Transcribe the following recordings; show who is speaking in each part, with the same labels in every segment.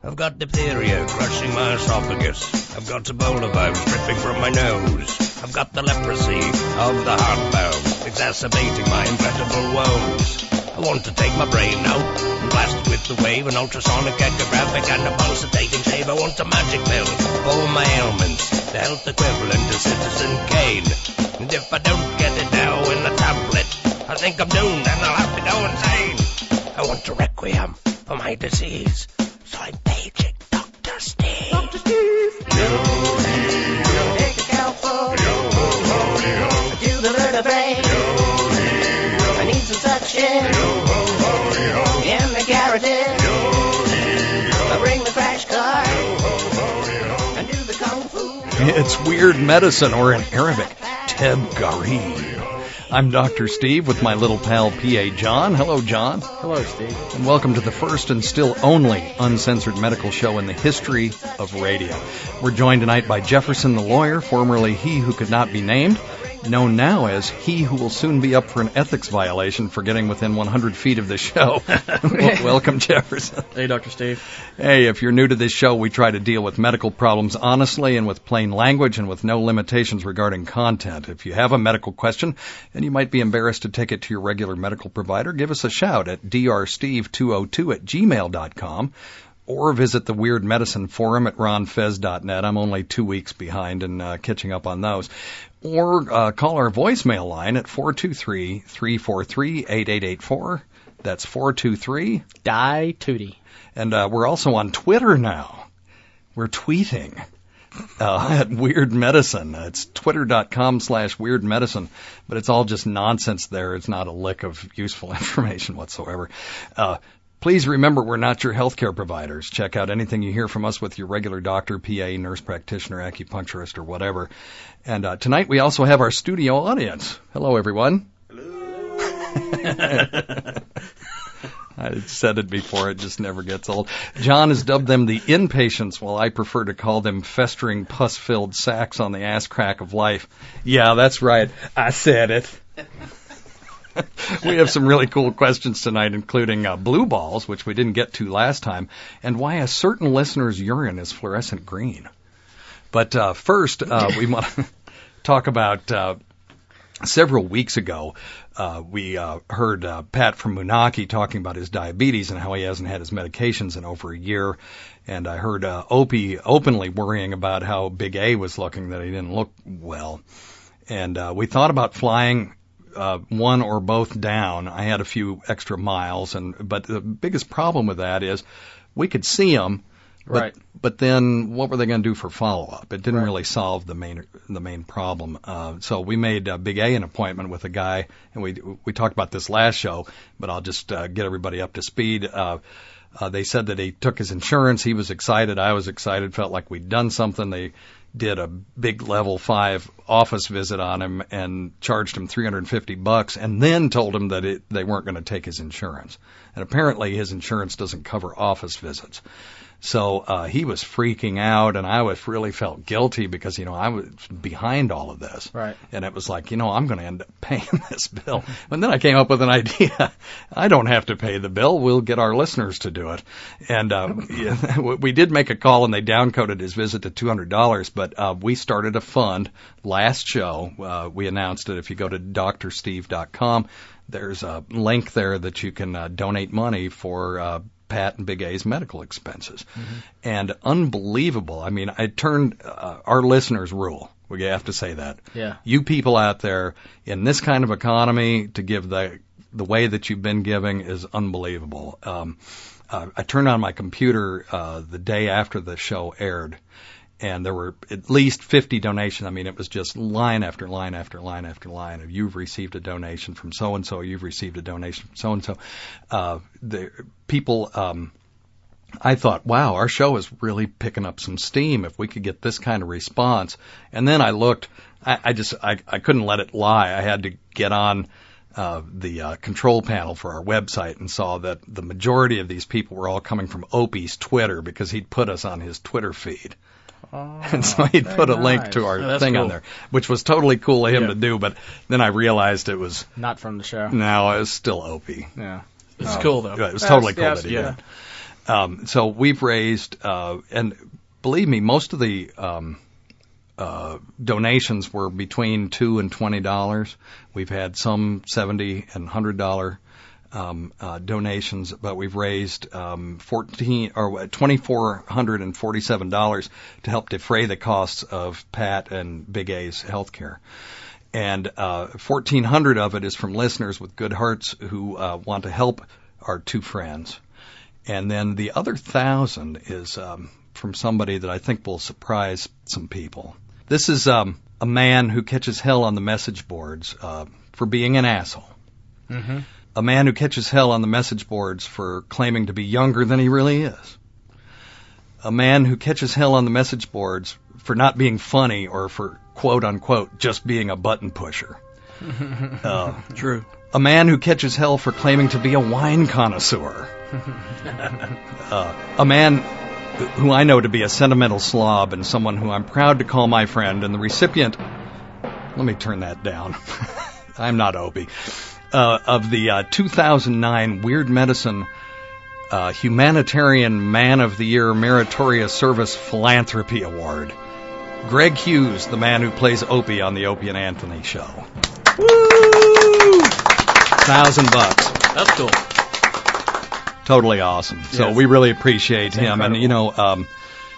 Speaker 1: I've got diphtheria crushing my esophagus. I've got Ebola virus dripping from my nose. I've got the leprosy of the heart valve, exacerbating my incredible woes. I want to take my brain out and blast it with the wave, an ultrasonic, echographic, and a pulsating shave. I want a magic pill for all my ailments, the health equivalent to Citizen Kane. And if I don't get it now in a tablet, I think I'm doomed and I'll have to go insane. I want a requiem for my disease, so I'm paging Dr. Steve.
Speaker 2: Dr. Steve! Yo-hee-yo. Take a cowboy. Yo-ho-ho-yo. Do the vertebrae. Yo-hee-yo. I need some suction. Yo-ho-ho-yo. In the carotid. Yo-hee-yo. I bring the crash car. Yo-ho-ho-yo. And do the kung fu.
Speaker 3: It's Weird Medicine, or in Arabic, Teb-Garib. I'm Dr. Steve with my little pal P.A. John. Hello, John.
Speaker 4: Hello, Steve.
Speaker 3: And welcome to the first and still only uncensored medical show in the history of radio. We're joined tonight by Jefferson the lawyer, formerly He Who Could Not Be Named, known now as He Who Will Soon Be Up for an Ethics Violation for getting within 100 feet of the show. Welcome, Jefferson.
Speaker 4: Hey, Dr. Steve.
Speaker 3: Hey, if you're new to this show, we try to deal with medical problems honestly and with plain language and with no limitations regarding content. If you have a medical question and you might be embarrassed to take it to your regular medical provider, give us a shout at drsteve202@gmail.com. Or visit the Weird Medicine Forum at ronfez.net. I'm only 2 weeks behind in catching up on those. Or call our voicemail line at 423-343-8884. That's 423.
Speaker 4: Die Tootie.
Speaker 3: And we're also on Twitter now. We're tweeting at Weird Medicine. It's twitter.com/Weird Medicine. But it's all just nonsense there. It's not a lick of useful information whatsoever. Please remember, we're not your healthcare providers. Check out anything you hear from us with your regular doctor, PA, nurse practitioner, acupuncturist, or whatever. And tonight we also have our studio audience. Hello, everyone. Hello. I said it before, it just never gets old. John has dubbed them the inpatients, while I prefer to call them festering, pus-filled sacks on the ass crack of life. Yeah, that's right. I said it. We have some really cool questions tonight, including blue balls, which we didn't get to last time, and why a certain listener's urine is fluorescent green. But first, we want to talk about several weeks ago, we heard Pat from Moonachie talking about his diabetes and how he hasn't had his medications in over a year. And I heard Opie openly worrying about how Big A was looking, that he didn't look well. And we thought about flying one or both down. I had a few extra miles, but the biggest problem with that is we could see them,
Speaker 4: Right.
Speaker 3: But then what were they going to do for follow-up? It didn't really solve the main problem. So we made Big A an appointment with a guy, and we talked about this last show, but I'll just get everybody up to speed. They said that he took his insurance. He was excited. I was excited. Felt like we'd done something. They did a big level 5 office visit on him and charged him $350 and then told him that they weren't going to take his insurance. And apparently his insurance doesn't cover office visits. So he was freaking out, and I really felt guilty because, I was behind all of this.
Speaker 4: Right.
Speaker 3: And it was like, I'm going to end up paying this bill. And then I came up with an idea. I don't have to pay the bill. We'll get our listeners to do it. And we did make a call, and they downcoded his visit to $200, but we started a fund last show. We announced it. If you go to drsteve.com, there's a link there that you can donate money for Pat and Big A's medical expenses. Mm-hmm. And unbelievable. I mean, I turned our listeners rule. We have to say that.
Speaker 4: Yeah. You
Speaker 3: people out there in this kind of economy to give the way that you've been giving is unbelievable. I turned on my computer the day after the show aired, and there were at least 50 donations. I mean, it was just line after line after line after line of you've received a donation from so-and-so, you've received a donation from so-and-so. The people, I thought, wow, our show is really picking up some steam if we could get this kind of response. And then I looked, I couldn't let it lie. I had to get on the control panel for our website and saw that the majority of these people were all coming from Opie's Twitter because he'd put us on his Twitter feed.
Speaker 4: Oh,
Speaker 3: and so he'd put a link to our thing on there, which was totally cool of him to do, but then I realized it was
Speaker 4: not from the show.
Speaker 3: No, it was still Opie.
Speaker 4: Yeah. It's cool, though.
Speaker 3: It was totally cool that he did. So we've raised, and believe me, most of the donations were between $2 and $20. We've had some $70 and $100 donations, but we've raised $2,447 to help defray the costs of Pat and Big A's health care. And $1,400 of it is from listeners with good hearts who want to help our two friends. And then the other 1,000 is from somebody that I think will surprise some people. This is a man who catches hell on the message boards for being an asshole.
Speaker 4: Mm-hmm.
Speaker 3: A man who catches hell on the message boards for claiming to be younger than he really is. A man who catches hell on the message boards for not being funny or for, quote unquote, just being a button pusher.
Speaker 4: True.
Speaker 3: A man who catches hell for claiming to be a wine connoisseur. A man who I know to be a sentimental slob and someone who I'm proud to call my friend and the recipient, let me turn that down. I'm not Opie. Of the 2009 Weird Medicine Humanitarian Man of the Year Meritorious Service Philanthropy Award. Greg Hughes, the man who plays Opie on the Opie and Anthony show. Woo! $1,000.
Speaker 4: That's cool.
Speaker 3: Totally awesome. So
Speaker 4: Yes.
Speaker 3: we really appreciate him.
Speaker 4: incredible.
Speaker 3: And, you know,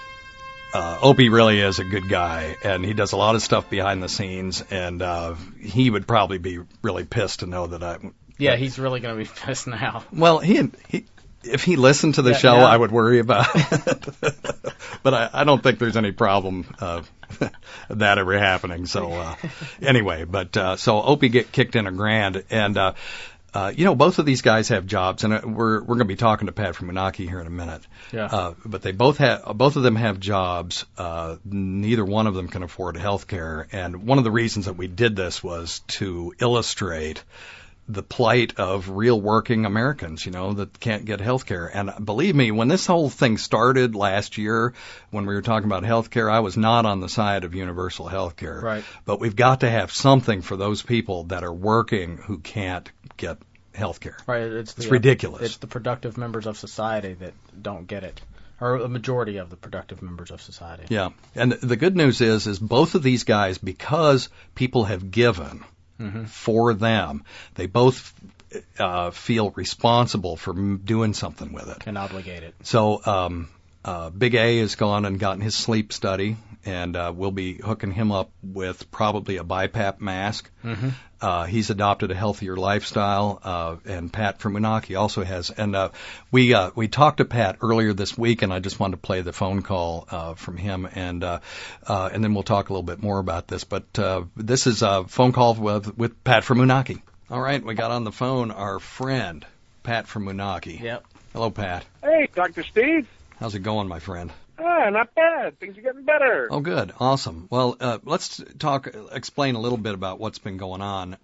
Speaker 3: Opie really is a good guy, and he does a lot of stuff behind the scenes, and he would probably be really pissed to know that I...
Speaker 4: Yeah, he's really going to be pissed now.
Speaker 3: Well, he if he listened to the
Speaker 4: Yeah,
Speaker 3: show,
Speaker 4: yeah.
Speaker 3: I would worry about it. But I don't think there's any problem that ever happening. So anyway, but so Opie kicked in $1,000, and you know, both of these guys have jobs, and we're going to be talking to Pat from Menaki here in a minute.
Speaker 4: Yeah.
Speaker 3: But they both of them have jobs. Neither one of them can afford health care, and one of the reasons that we did this was to illustrate the plight of real working Americans, you know, that can't get health care. And believe me, when this whole thing started last year, when we were talking about health care, I was not on the side of universal health care.
Speaker 4: Right.
Speaker 3: But we've got to have something for those people that are working who can't get health care.
Speaker 4: Right.
Speaker 3: It's ridiculous.
Speaker 4: It's the productive members of society that don't get it, or a majority of the productive members of society.
Speaker 3: Yeah. And the good news is both of these guys, because people have given for them, they both feel responsible for doing something with it.
Speaker 4: And obligate it.
Speaker 3: So Big A has gone and gotten his sleep study, and we'll be hooking him up with probably a BiPAP mask. He's adopted a healthier lifestyle, and Pat from Menaki also has. And we talked to Pat earlier this week, and I just wanted to play the phone call from him, and then we'll talk a little bit more about this. But this is a phone call with Pat from Menaki. All right, we got on the phone our friend Pat from Menaki.
Speaker 4: Yep.
Speaker 3: Hello, Pat.
Speaker 5: Hey, Dr. Steve.
Speaker 3: How's it going, my friend?
Speaker 5: Not bad. Things are getting better.
Speaker 3: Oh, good. Awesome. Well, let's explain a little bit about what's been going on.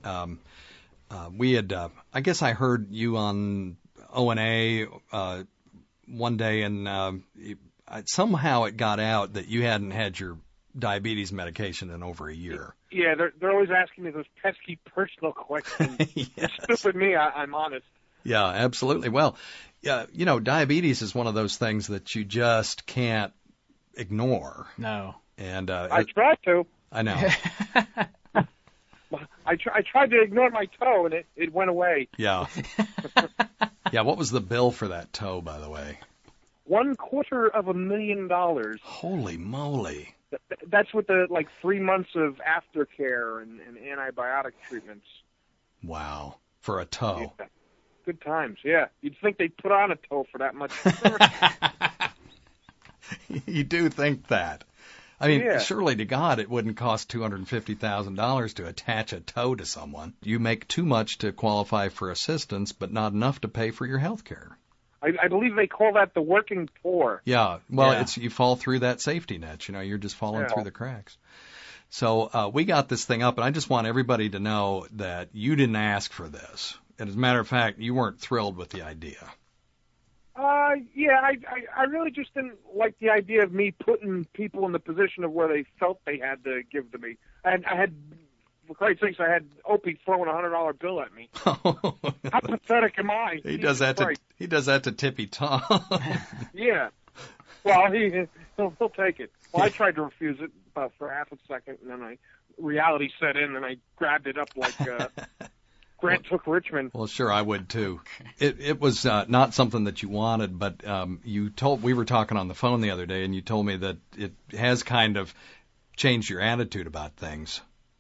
Speaker 3: We had, I guess I heard you on O&A one day, and somehow it got out that you hadn't had your diabetes medication in over a year.
Speaker 5: Yeah, they're always asking me those pesky personal questions.
Speaker 3: Yes.
Speaker 5: Stupid me, I'm honest.
Speaker 3: Yeah, absolutely. Well, you know, diabetes is one of those things that you just can't ignore.
Speaker 4: No.
Speaker 3: And
Speaker 5: I tried to.
Speaker 3: I know.
Speaker 5: I tried to ignore my toe, and it went away.
Speaker 3: Yeah. Yeah, what was the bill for that toe, by the way?
Speaker 5: $250,000.
Speaker 3: Holy moly.
Speaker 5: That's with the 3 months of aftercare and antibiotic treatments.
Speaker 3: Wow. For a toe.
Speaker 5: Yeah. Good times, yeah. You'd think they'd put on a toe for that much.
Speaker 3: You do think that. I mean,
Speaker 5: Yeah.
Speaker 3: surely to God it wouldn't cost $250,000 to attach a toe to someone. You make too much to qualify for assistance, but not enough to pay for your health care.
Speaker 5: I believe they call that the working poor.
Speaker 3: Yeah, well,
Speaker 4: Yeah.
Speaker 3: you fall through that safety net. You know, you're just falling
Speaker 5: Yeah.
Speaker 3: through the cracks. So we got this thing up, and I just want everybody to know that you didn't ask for this. And as a matter of fact, you weren't thrilled with the idea.
Speaker 5: Yeah, I really just didn't like the idea of me putting people in the position of where they felt they had to give to me. I had for Christ's sakes, I had Opie throwing a $100 bill at me. How pathetic am I?
Speaker 3: He does that to
Speaker 5: Christ.
Speaker 3: Tippy Tom.
Speaker 5: Yeah. Well, he'll take it. Well, I tried to refuse it for half a second, and then reality set in, and I grabbed it up like Grant took Richmond.
Speaker 3: Well, sure, I would too. It was not something that you wanted, but we were talking on the phone the other day, and you told me that it has kind of changed your attitude about things.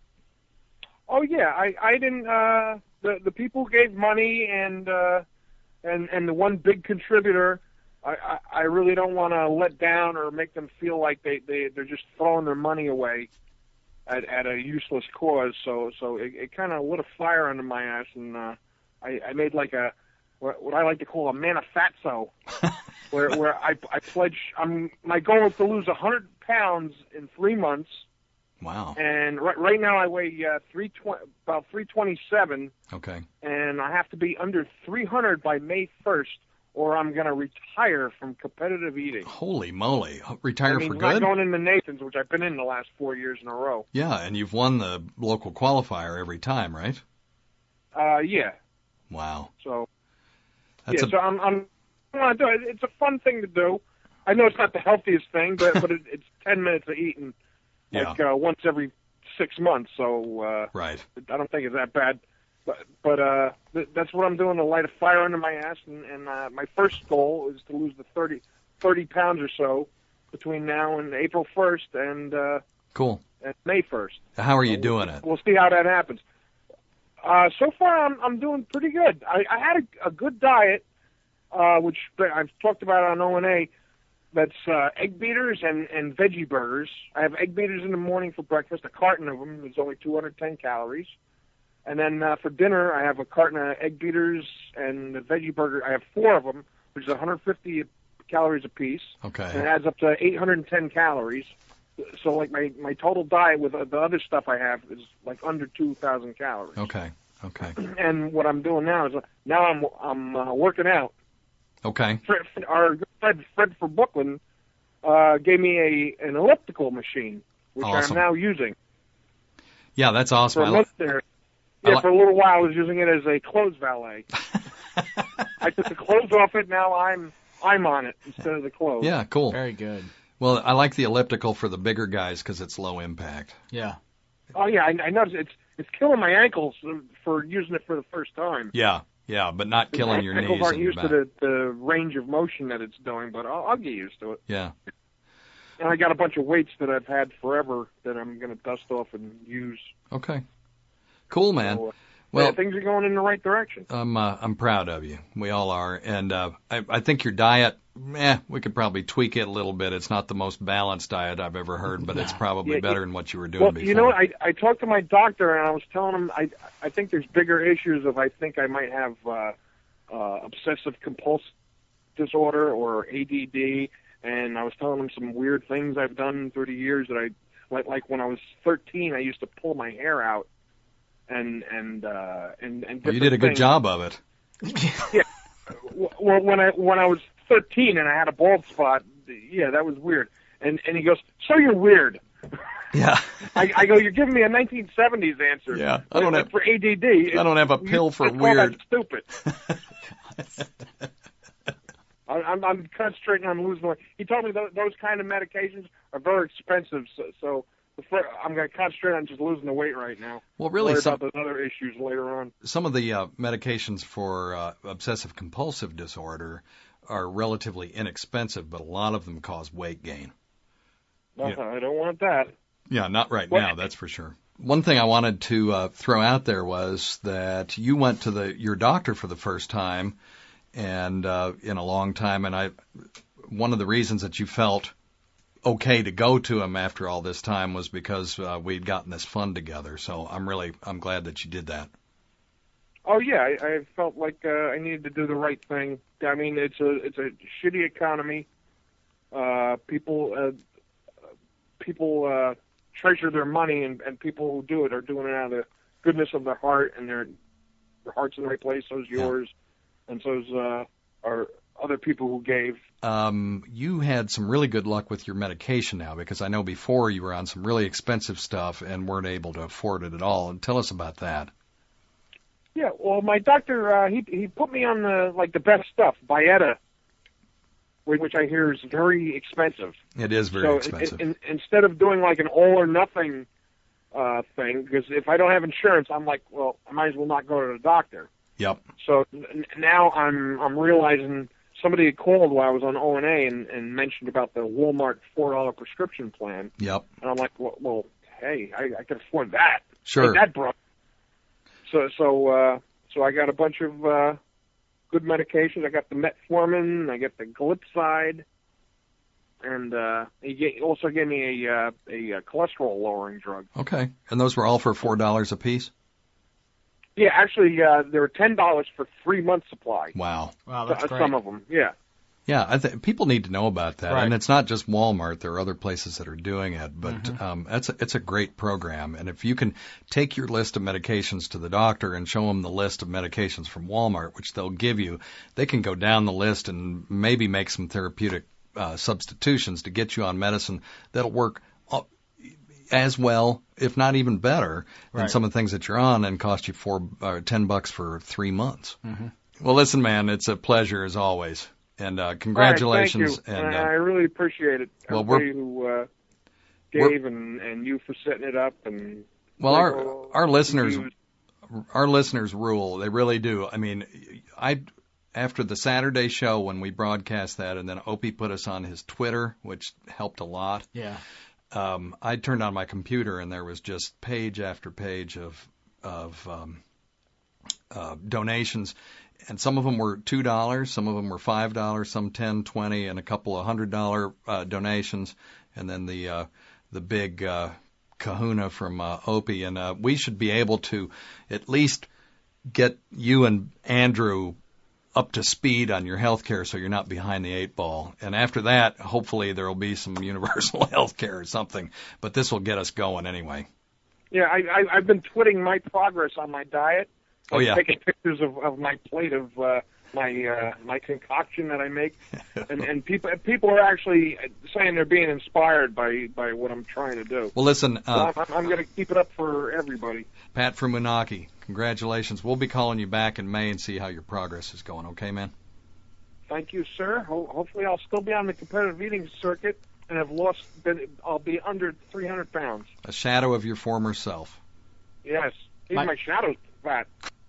Speaker 5: Oh yeah, I didn't. The people who gave money and the one big contributor, I really don't want to let down or make them feel like they're just throwing their money away at a useless cause. So it kind of lit a fire under my ass, and I made like what I like to call a manifesto, where I pledge. My goal is to lose 100 pounds in 3 months.
Speaker 3: Wow.
Speaker 5: And right now I weigh about 327.
Speaker 3: Okay.
Speaker 5: And I have to be under 300 by May 1st, or I'm going to retire from competitive eating.
Speaker 3: Holy moly! Retire for
Speaker 5: Not
Speaker 3: good?
Speaker 5: going into Nathan's, which I've been in the last 4 years in a row.
Speaker 3: Yeah, and you've won the local qualifier every time, right?
Speaker 5: Yeah.
Speaker 3: Wow.
Speaker 5: So.
Speaker 3: That's
Speaker 5: So I'm I want to do it. It's a fun thing to do. I know it's not the healthiest thing, but it's 10 minutes of eating. Like once every 6 months, so
Speaker 3: right.
Speaker 5: I don't think it's that bad. But that's what I'm doing to light a fire under my ass. And my first goal is to lose the 30 pounds or so between now and April 1st and
Speaker 3: cool.
Speaker 5: And May 1st.
Speaker 3: How are you doing it?
Speaker 5: We'll see how that happens. So far, I'm doing pretty good. I had a good diet, which I've talked about on O&A. That's egg beaters and veggie burgers. I have egg beaters in the morning for breakfast, a carton of them. There's only 210 calories. And then for dinner, I have a carton of egg beaters and the veggie burger. I have 4 of them, which is 150 calories apiece.
Speaker 3: Okay.
Speaker 5: And it adds up to 810 calories. So, like, my total diet with the other stuff I have is, like, under 2,000 calories.
Speaker 3: Okay.
Speaker 5: And what I'm doing now is I'm working out.
Speaker 3: Okay.
Speaker 5: Our good friend Fred from Brooklyn gave me an elliptical machine, which
Speaker 3: Awesome.
Speaker 5: I'm now using.
Speaker 3: Yeah, that's awesome.
Speaker 5: For a month there. Yeah, for a little while I was using it as a clothes valet. I took the clothes off it. Now I'm on it instead of the clothes.
Speaker 3: Yeah, cool.
Speaker 4: Very good.
Speaker 3: Well, I like the elliptical for the bigger guys because it's low impact.
Speaker 4: Yeah.
Speaker 5: Oh yeah, I noticed it's killing my ankles for using it for the first time.
Speaker 3: Yeah, but not killing your
Speaker 5: ankles
Speaker 3: knees
Speaker 5: aren't
Speaker 3: and your
Speaker 5: used
Speaker 3: back.
Speaker 5: to the range of motion that it's doing, but I'll get used to it.
Speaker 3: Yeah.
Speaker 5: And I got a bunch of weights that I've had forever that I'm going to dust off and use.
Speaker 3: Okay. Cool, man.
Speaker 5: So,
Speaker 3: well,
Speaker 5: things are going in the right direction.
Speaker 3: I'm proud of you. We all are. And I think your diet, we could probably tweak it a little bit. It's not the most balanced diet I've ever heard, but it's probably better than what you were doing before.
Speaker 5: You know, I talked to my doctor, and I was telling him I think there's bigger issues of I think I might have obsessive compulsive disorder or ADD, and I was telling him some weird things I've done through the years that like when I was 13, I used to pull my hair out and
Speaker 3: you did a good job of it.
Speaker 5: Yeah. Well, when I was 13 and I had a bald spot, yeah, that was weird. And he goes, "So you're weird."
Speaker 3: Yeah.
Speaker 5: I go, "You're giving me a 1970s answer."
Speaker 3: Yeah. I don't have
Speaker 5: for ADD.
Speaker 3: I don't have a pill for
Speaker 5: I call
Speaker 3: weird.
Speaker 5: That stupid. I'm concentrating on losing weight. He told me those kind of medications are very expensive, so I'm going to concentrate on just losing the weight right now.
Speaker 3: Well, really,
Speaker 5: worry about those other issues later on.
Speaker 3: Some of the medications for obsessive compulsive disorder are relatively inexpensive, but a lot of them cause weight gain.
Speaker 5: I don't want that.
Speaker 3: Yeah, not right now, that's for sure. One thing I wanted to throw out there was that you went to your doctor for the first time and in a long time, and one of the reasons that you felt okay to go to him after all this time was because we'd gotten this fund together. So I'm glad that you did that.
Speaker 5: Oh yeah, I felt like I needed to do the right thing. I mean, it's a shitty economy. People treasure their money, and people who do it are doing it out of the goodness of their heart, and their heart's in the right place. So's yours, and so's other people who gave.
Speaker 3: You had some really good luck with your medication now, because I know before you were on some really expensive stuff and weren't able to afford it at all. And tell us about that.
Speaker 5: Yeah, well, my doctor, he put me on the best stuff, Byetta, which I hear is very expensive.
Speaker 3: It is very expensive.
Speaker 5: Instead of doing like an all or nothing thing, because if I don't have insurance, I'm like, well, I might as well not go to the doctor.
Speaker 3: Yep.
Speaker 5: So now I'm realizing somebody had called while I was on O&A and mentioned about the Walmart $4 prescription plan.
Speaker 3: Yep.
Speaker 5: And I'm like, well hey, I can afford that.
Speaker 3: Sure.
Speaker 5: Ain't that broke? So I got a bunch of good medications. I got the metformin, I got the glipizide, and he also gave me a cholesterol lowering drug.
Speaker 3: Okay. And those were all for $4 a piece?
Speaker 5: Yeah, actually, they were $10 for 3 months supply.
Speaker 3: Wow.
Speaker 4: Wow, that's great.
Speaker 5: Some of them, yeah.
Speaker 3: Yeah, people need to know about that,
Speaker 4: Right.
Speaker 3: and it's not just Walmart. There are other places that are doing it, but it's a great program. And if you can take your list of medications to the doctor and show them the list of medications from Walmart, which they'll give you, they can go down the list and maybe make some therapeutic substitutions to get you on medicine that'll work as well, if not even better, than
Speaker 4: Right.
Speaker 3: some of the things that you're on, and cost you $10 for 3 months.
Speaker 4: Mm-hmm.
Speaker 3: Well, listen, man, it's a pleasure as always. And congratulations.
Speaker 5: All right, thank you.
Speaker 3: And
Speaker 5: I really appreciate it.
Speaker 3: well,
Speaker 5: Everybody who gave and you for setting it up. And
Speaker 3: well, our listeners rule. They really do. I mean, after the Saturday show when we broadcast that, and then Opie put us on his Twitter, which helped a lot.
Speaker 4: Yeah.
Speaker 3: I turned on my computer and there was just page after page of donations. And some of them were $2, some of them were $5, some $10, $20, and a couple of $100 donations, and then the big kahuna from Opie. And we should be able to at least get you and Andrew up to speed on your health care so you're not behind the 8 ball. And after that, hopefully there will be some universal health care or something. But this will get us going anyway.
Speaker 5: Yeah, I've been tweeting my progress on my diet.
Speaker 3: Oh, yeah.
Speaker 5: Taking pictures of my plate of my concoction that I make, and people are actually saying they're being inspired by what I'm trying to do.
Speaker 3: Well, listen,
Speaker 5: So I'm going to keep it up for everybody.
Speaker 3: Pat from Moonachie, congratulations. We'll be calling you back in May and see how your progress is going. Okay, man?
Speaker 5: Thank you, sir. Hopefully I'll still be on the competitive eating circuit and I'll be under 300 pounds.
Speaker 3: A shadow of your former self.
Speaker 5: Yes. Even my shadow's fat.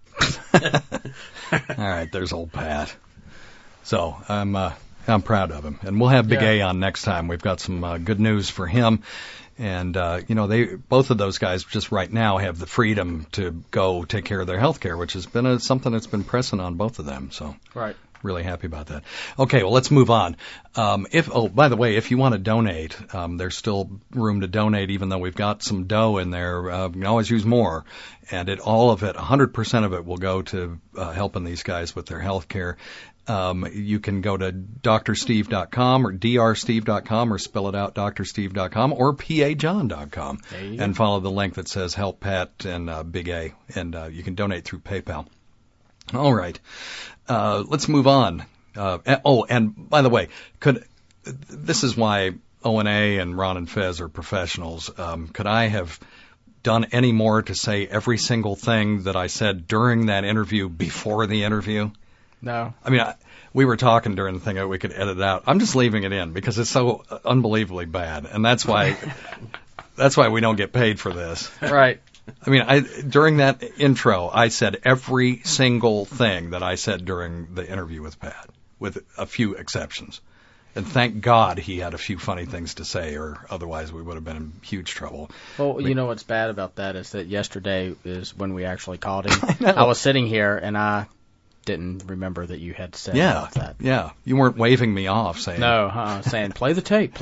Speaker 3: All right, there's old Pat. So I'm proud of him, and we'll have Big A on next time. We've got some good news for him, and both of those guys just right now have the freedom to go take care of their health care, which has been something that's been pressing on both of them. So
Speaker 4: Right.
Speaker 3: really happy about that. Okay, well, let's move on. By the way, if you want to donate, there's still room to donate, even though we've got some dough in there. You can always use more. And all of it, 100% of it will go to helping these guys with their health care. You can go to drsteve.com or drsteve.com or spell it out, drsteve.com or pajohn.com and follow the link that says Help Pat and Big A. And you can donate through PayPal. All right. Let's move on. And by the way, this is why O&A and Ron and Fez are professionals. Could I have done any more to say every single thing that I said during that interview before the interview?
Speaker 4: No.
Speaker 3: I mean, we were talking during the thing that we could edit it out. I'm just leaving it in because it's so unbelievably bad, and that's why we don't get paid for this.
Speaker 4: Right.
Speaker 3: I mean, during that intro, I said every single thing that I said during the interview with Pat, with a few exceptions. And thank God he had a few funny things to say, or otherwise we would have been in huge trouble.
Speaker 4: Well, you know what's bad about that is that yesterday is when we actually called him. I was sitting here, and I didn't remember that you had said that.
Speaker 3: Yeah, you weren't waving me off saying...
Speaker 4: No, saying, play the tape.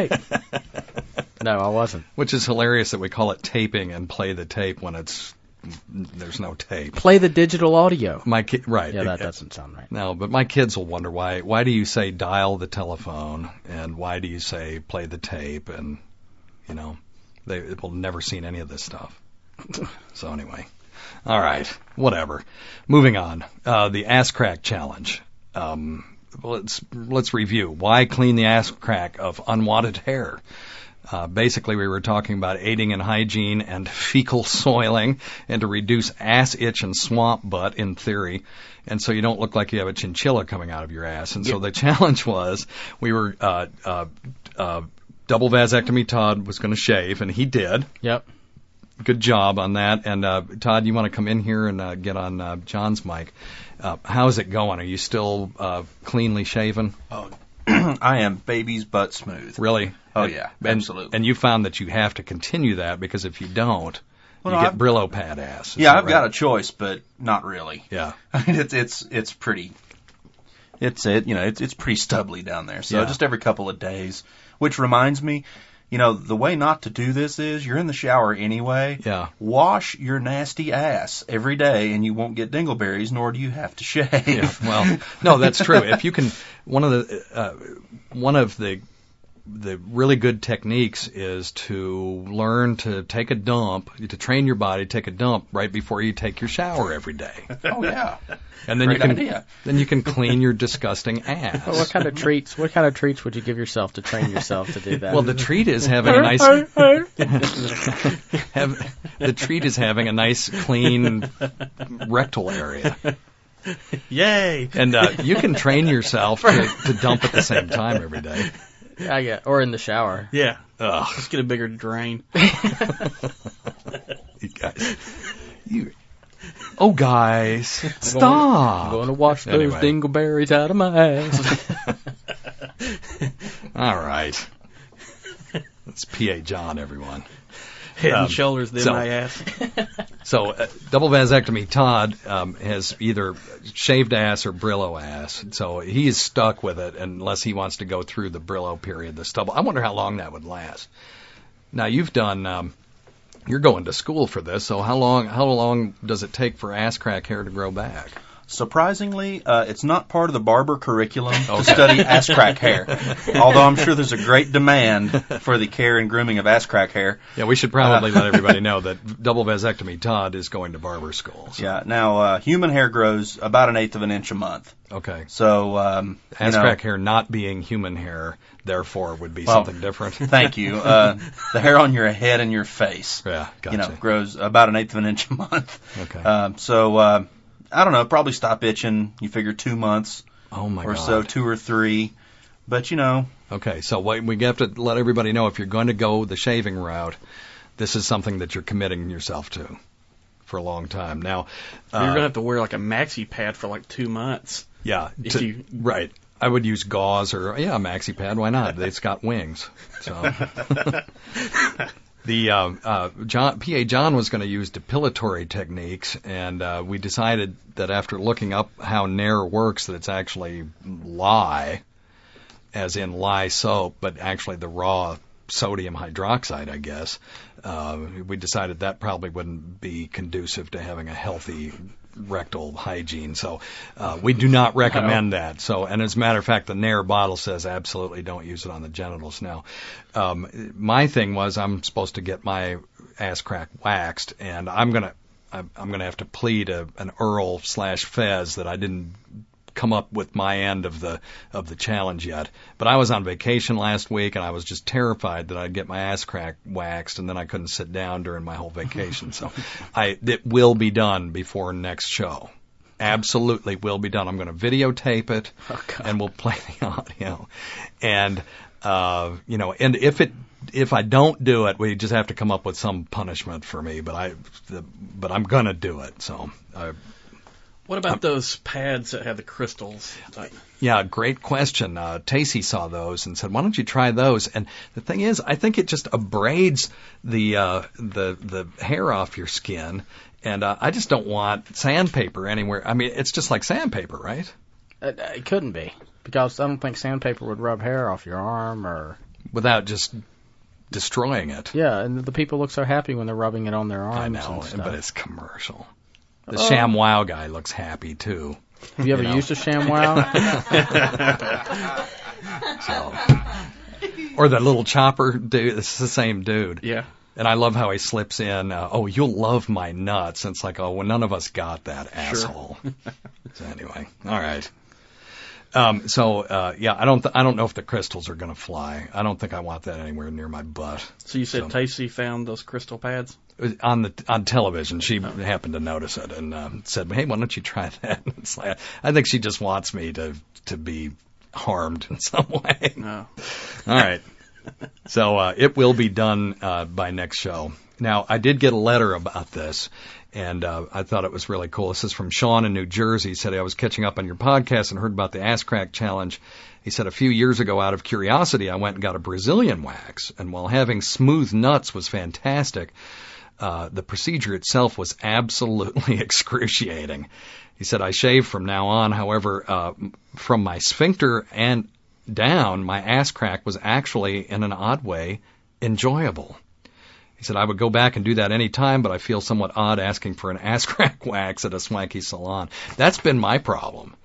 Speaker 4: No, I wasn't.
Speaker 3: Which is hilarious that we call it taping and play the tape when there's no tape.
Speaker 4: Play the digital audio.
Speaker 3: Right.
Speaker 4: Yeah, that doesn't sound right.
Speaker 3: No, but my kids will wonder why do you say dial the telephone and why do you say play the tape, and they will never seen any of this stuff. So anyway, all right, whatever. Moving on. The Ass Crack Challenge. let's review. Why clean the ass crack of unwanted hair? Basically, we were talking about aiding in hygiene and fecal soiling, and to reduce ass itch and swamp butt in theory, and so you don't look like you have a chinchilla coming out of your ass. And so the challenge was, we were double vasectomy. Todd was going to shave, and he did.
Speaker 4: Yep.
Speaker 3: Good job on that. And Todd, you want to come in here and get on John's mic? How's it going? Are you still cleanly shaven?
Speaker 6: Oh, I am baby's butt smooth.
Speaker 3: Really?
Speaker 6: Oh, yeah, absolutely.
Speaker 3: And you found that you have to continue that, because if you don't, you get Brillo pad ass.
Speaker 6: Yeah, I've got a choice, but not really.
Speaker 3: Yeah.
Speaker 6: I mean, it's pretty. It's pretty stubbly down there. So just every couple of days, which reminds me, the way not to do this is, you're in the shower anyway.
Speaker 3: Yeah.
Speaker 6: Wash your nasty ass every day, and you won't get dingleberries, nor do you have to shave.
Speaker 3: Yeah, well, no, that's true. If you can, one of the really good techniques is to learn to take a dump, to train your body to take a dump right before you take your shower every day.
Speaker 6: Oh yeah.
Speaker 3: And then you can clean your disgusting ass.
Speaker 4: Well, what kind of treats would you give yourself to train yourself to do that?
Speaker 3: Well, the treat is having a nice clean rectal area.
Speaker 7: Yay!
Speaker 3: And you can train yourself to dump at the same time every day.
Speaker 4: Or in the shower.
Speaker 7: Yeah.
Speaker 3: Ugh.
Speaker 7: Let's get a bigger drain.
Speaker 3: You guys. Oh, guys. Stop.
Speaker 4: I'm going to wash those dingleberries out of my ass.
Speaker 3: All right. That's P.A. John, everyone.
Speaker 7: Head and shoulders, then my ass.
Speaker 3: So, double vasectomy Todd has either shaved ass or Brillo ass. So he is stuck with it unless he wants to go through the Brillo period, the stubble. I wonder how long that would last. Now, you've done, you're going to school for this, so how long does it take for ass crack hair to grow back?
Speaker 6: Surprisingly, it's not part of the barber curriculum to study ass crack hair, although I'm sure there's a great demand for the care and grooming of ass crack hair.
Speaker 3: Yeah, we should probably let everybody know that double vasectomy Todd is going to barber school. So.
Speaker 6: Yeah, now human hair grows about 1/8 of an inch a month.
Speaker 3: Okay.
Speaker 6: So
Speaker 3: ass crack hair not being human hair, therefore, would be something different.
Speaker 6: Thank you. The hair on your head and your face,
Speaker 3: gotcha.
Speaker 6: grows about 1/8 of an inch a month.
Speaker 3: Okay.
Speaker 6: I don't know, probably stop itching. You figure 2 months or so, 2 or 3. But,
Speaker 3: Okay, so we have to let everybody know, if you're going to go the shaving route, this is something that you're committing yourself to for a long time. Now,
Speaker 7: you're going to have to wear like a maxi pad for like 2 months.
Speaker 3: Yeah. Right. I would use gauze or, a maxi pad. Why not? It's got wings. So. P.A. John was going to use depilatory techniques, and we decided that after looking up how Nair works, that it's actually lye, as in lye soap, but actually the raw sodium hydroxide, I guess. We decided that probably wouldn't be conducive to having a healthy rectal hygiene, so we do not recommend that. So, and as a matter of fact, the Nair bottle says absolutely don't use it on the genitals. Now, my thing was, I'm supposed to get my ass crack waxed, and I'm gonna have to plead an Earl/Fez that I didn't come up with my end of the challenge yet. But I was on vacation last week, and I was just terrified that I'd get my ass crack waxed, and then I couldn't sit down during my whole vacation. So it will be done before next show. Absolutely will be done. I'm going to videotape it, and we'll play the audio. And and if I don't do it, we just have to come up with some punishment for me. But I'm going to do it. So.
Speaker 7: What about those pads that have the crystals?
Speaker 3: Yeah, great question. Tacey saw those and said, "Why don't you try those?" And the thing is, I think it just abrades the hair off your skin, and I just don't want sandpaper anywhere. I mean, it's just like sandpaper, right?
Speaker 4: It couldn't be, because I don't think sandpaper would rub hair off your arm or
Speaker 3: without just destroying it.
Speaker 4: Yeah, and the people look so happy when they're rubbing it on their arms.
Speaker 3: I know,
Speaker 4: and stuff.
Speaker 3: but it's commercial. The ShamWow guy looks happy, too.
Speaker 4: Have you ever used a ShamWow?
Speaker 3: Or the little chopper dude. It's the same dude.
Speaker 7: Yeah.
Speaker 3: And I love how he slips in, you'll love my nuts. And it's like, well, none of us got that, asshole. So anyway, all right. Yeah, I don't know if the crystals are going to fly. I don't think I want that anywhere near my butt.
Speaker 7: So you said Tacy found those crystal pads?
Speaker 3: On television, she happened to notice it and said, "Hey, why don't you try that?" It's like, I think she just wants me to be harmed in some way.
Speaker 7: No.
Speaker 3: All right. So it will be done by next show. Now, I did get a letter about this, and I thought it was really cool. This is from Sean in New Jersey. He said, I was catching up on your podcast and heard about the Ass Crack Challenge. He said, a few years ago, out of curiosity, I went and got a Brazilian wax, and while having smooth nuts was fantastic, the procedure itself was absolutely excruciating. He said, I shave from now on. However, from my sphincter and down, my ass crack was actually, in an odd way, enjoyable. He said, I would go back and do that any time, but I feel somewhat odd asking for an ass crack wax at a swanky salon. That's been my problem.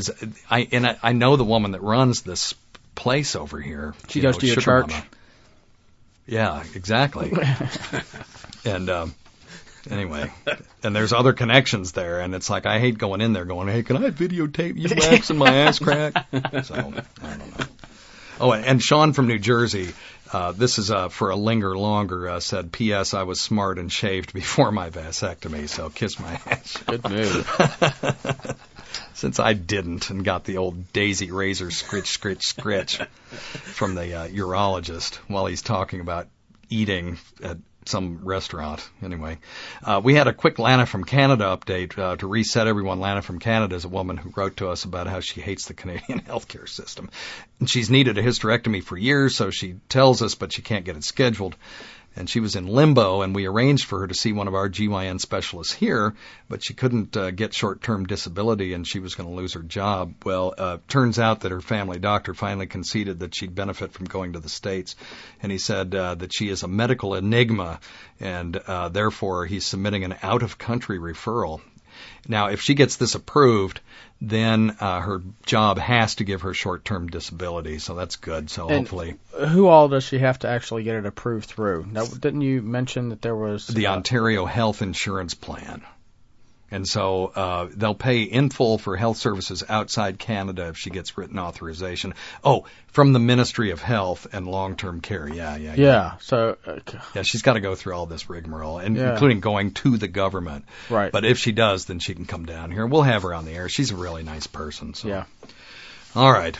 Speaker 3: I know the woman that runs this place over here.
Speaker 4: She goes to your church?
Speaker 3: Mama. Yeah, exactly. And anyway, and there's other connections there, and it's like I hate going in there going, hey, can I videotape you waxing my ass crack? So, I don't know. Oh, and Sean from New Jersey, this is for a linger longer, said, P.S. I was smart and shaved before my vasectomy, so kiss my ass.
Speaker 4: Good move.
Speaker 3: Since I didn't and got the old daisy razor scritch from the urologist while he's talking about eating at some restaurant. Anyway, we had a quick Lana from Canada update to reset everyone. Lana from Canada is a woman who wrote to us about how she hates the Canadian healthcare system. And she's needed a hysterectomy for years, so she tells us, but she can't get it scheduled. And she was in limbo, and we arranged for her to see one of our GYN specialists here, but she couldn't get short-term disability, and she was going to lose her job. Well, turns out that her family doctor finally conceded that she'd benefit from going to the States, and he said that she is a medical enigma, and therefore he's submitting an out-of-country referral. Now, if she gets this approved, then her job has to give her short-term disability, so that's good. So
Speaker 4: and
Speaker 3: hopefully,
Speaker 4: who all does she have to actually get it approved through? Now, didn't you mention that there was
Speaker 3: the Ontario Health Insurance Plan? And so they'll pay in full for health services outside Canada if she gets written authorization. Oh, from the Ministry of Health and Long-Term Care. Yeah.
Speaker 4: So
Speaker 3: yeah, she's got to go through all this rigmarole, and including going to the government.
Speaker 4: Right.
Speaker 3: But if she does, then she can come down here. We'll have her on the air. She's a really nice person. So.
Speaker 4: Yeah.
Speaker 3: All right.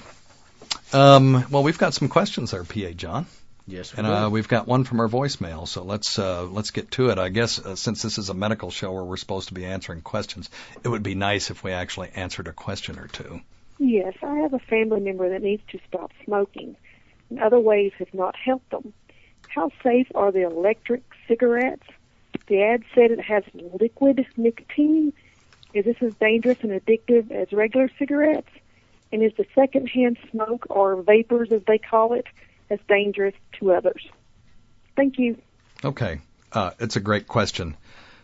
Speaker 3: Well, we've got some questions there, P.A. John.
Speaker 4: Yes,
Speaker 3: and we've got one from our voicemail, so let's get to it. I guess since this is a medical show where we're supposed to be answering questions, it would be nice if we actually answered a question or two.
Speaker 8: Yes, I have a family member that needs to stop smoking, and other ways have not helped them. How safe are the electric cigarettes? The ad said it has liquid nicotine. Is this as dangerous and addictive as regular cigarettes? And is the secondhand smoke, or vapors as they call it, as dangerous to others? Thank you.
Speaker 3: Okay. It's a great question.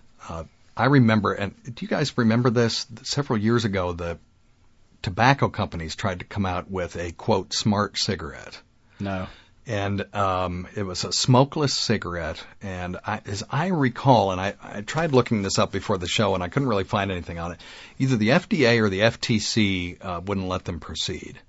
Speaker 3: I remember, and do you guys remember this? Several years ago, the tobacco companies tried to come out with a, quote, smart cigarette.
Speaker 4: No.
Speaker 3: And it was a smokeless cigarette. And as I recall, and I tried looking this up before the show, and I couldn't really find anything on it, either the FDA or the FTC wouldn't let them proceed.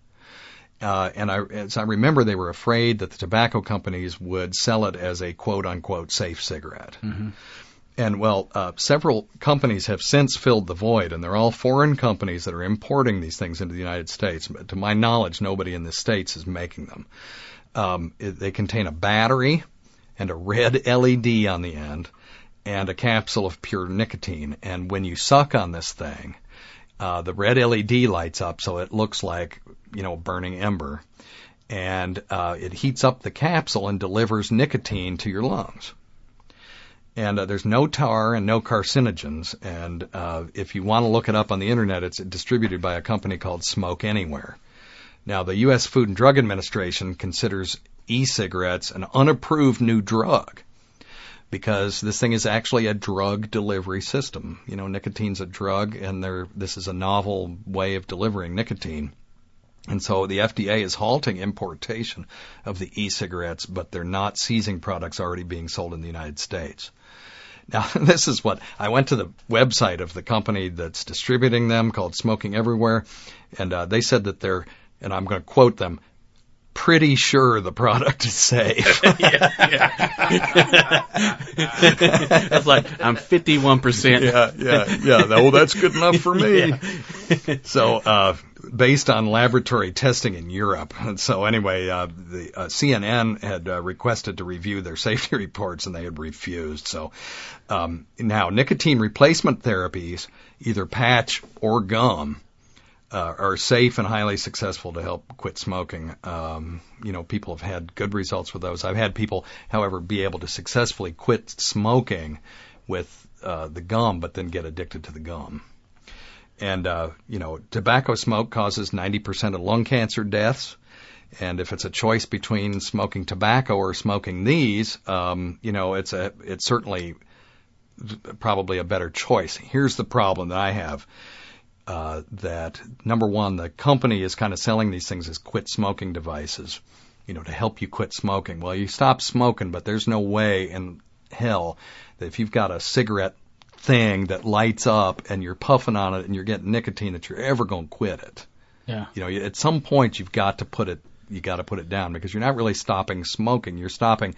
Speaker 3: And as I remember, they were afraid that the tobacco companies would sell it as a quote-unquote safe cigarette. Mm-hmm. And, well, several companies have since filled the void, and they're all foreign companies that are importing these things into the United States. But to my knowledge, nobody in the States is making them. They contain a battery and a red LED on the end and a capsule of pure nicotine. And when you suck on this thing, the red LED lights up so it looks like, a burning ember, and it heats up the capsule and delivers nicotine to your lungs. And there's no tar and no carcinogens, and if you want to look it up on the internet, it's distributed by a company called Smoke Anywhere. Now, the U.S. Food and Drug Administration considers e-cigarettes an unapproved new drug, because this thing is actually a drug delivery system. Nicotine's a drug, and this is a novel way of delivering nicotine. And so the FDA is halting importation of the e-cigarettes, but they're not seizing products already being sold in the United States. Now, this is what I went to the website of the company that's distributing them called Smoking Everywhere, and they said that they're, and I'm going to quote them, pretty sure the product is safe.
Speaker 7: That's like, I'm 51%.
Speaker 3: Yeah. Oh, that's good enough for me. So, based on laboratory testing in Europe. And so anyway, the CNN had requested to review their safety reports, and they had refused. So now nicotine replacement therapies, either patch or gum, are safe and highly successful to help quit smoking. People have had good results with those. I've had people, however, be able to successfully quit smoking with the gum, but then get addicted to the gum. And, tobacco smoke causes 90% of lung cancer deaths. And if it's a choice between smoking tobacco or smoking these, it's certainly probably a better choice. Here's the problem that I have. That number one, the company is kind of selling these things as quit smoking devices, to help you quit smoking. Well, you stop smoking, but there's no way in hell that if you've got a cigarette thing that lights up and you're puffing on it and you're getting nicotine that you're ever going to quit it.
Speaker 4: Yeah.
Speaker 3: At some point you've got to put it down, because you're not really stopping smoking. You're stopping